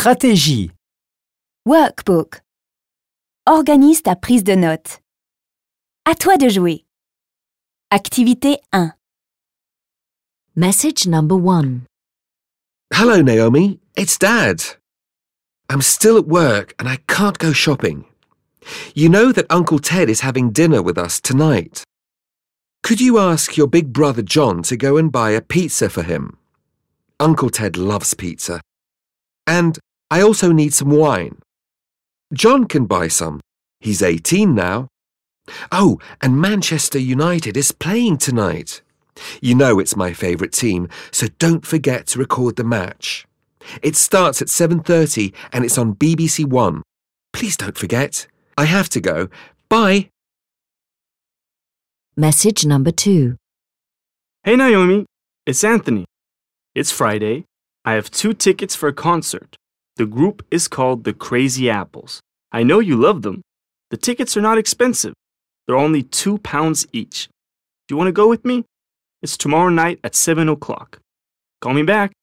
Stratégie. Workbook. Organise ta prise de notes. À toi de jouer. Activité 1. Message number 1. Hello, Naomi. It's Dad. I'm still at work and I can't go shopping. You know that Uncle Ted is having dinner with us tonight. Could you ask your big brother John to go and buy a pizza for him? Uncle Ted loves pizza. And I also need some wine. John can buy some. He's 18 now. Oh, and Manchester United is playing tonight. You know it's my favourite team, so don't forget to record the match. It starts at 7:30 and it's on BBC One. Please don't forget. I have to go. Bye. Message number 2. Hey Naomi, it's Anthony. It's Friday. I have 2 tickets for a concert. The group is called the Crazy Apples. I know you love them. The tickets are not expensive. They're only £2 each. Do you want to go with me? It's tomorrow night at 7 o'clock. Call me back.